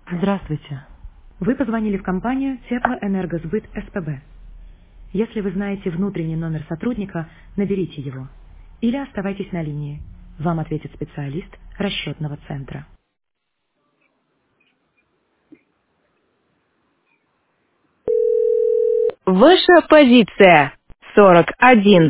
Здравствуйте. Вы позвонили в компанию Теплоэнергосбыт СПБ. Если вы знаете внутренний номер сотрудника, наберите его. Или оставайтесь на линии. Вам ответит специалист расчетного центра. Ваша позиция 41.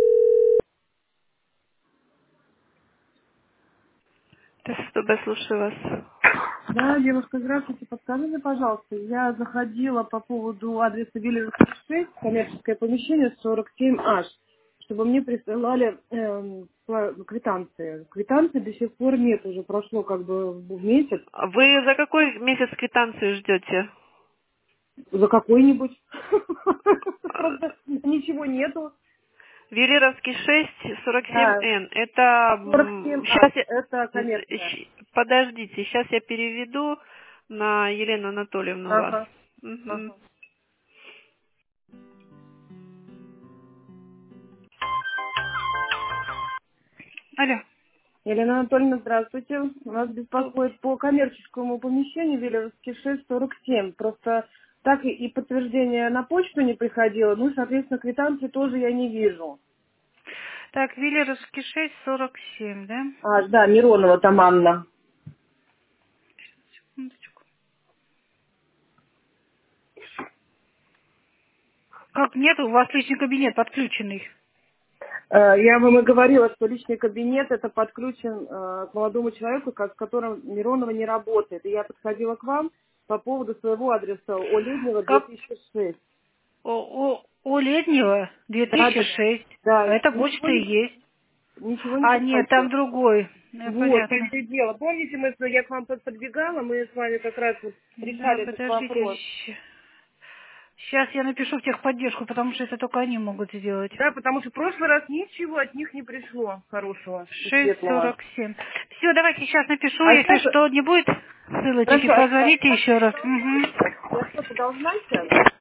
СПБ, слушаю вас. Да, девушка, здравствуйте. Подскажите, пожалуйста, я заходила по поводу адреса Виллерских 6, коммерческое помещение 47H, чтобы мне присылали квитанции. Квитанции до сих пор нет, уже прошло как бы месяц. Вы за какой месяц квитанцию ждете? За какой-нибудь. Просто ничего нету. Велеровский 6, Да, 47Н. Это... 47H, Сейчас я... это коммерция. Подождите, сейчас я переведу на Елену Анатольевну вас. Ага, Мгм. ага. Алло. Елена Анатольевна, здравствуйте. Нас Добрый. беспокоит по коммерческому помещению Виллеровский 647. Просто так и подтверждение на почту не приходило, ну и, соответственно, квитанции тоже я не вижу. Так, Велеровский 6, 47, да? А, да, Миронова там Анна. Секундочку. Как нет, у вас личный кабинет подключенный. Я вам и говорила, что личный кабинет это подключен к молодому человеку, с которым Миронова не работает. И я подходила к вам по поводу своего адреса Оледнева Как 2006. у летнего Да, да, 2006. А да, это почта и есть. ничего не А, нет, там приходило. другой. Вот, в Понятно. том-то и дело. Помните, я к вам подбегала, мы с вами как раз вот Да, решали этот подождите. вопрос. Сейчас я напишу в техподдержку, потому что это только они могут сделать. Да, потому что в прошлый раз ничего от них не пришло хорошего и светлого. 6:47. Все, давайте сейчас напишу. А Если сейчас, что не будет ссылочки, хорошо, позвоните еще раз. Угу. я что-то должна сейчас?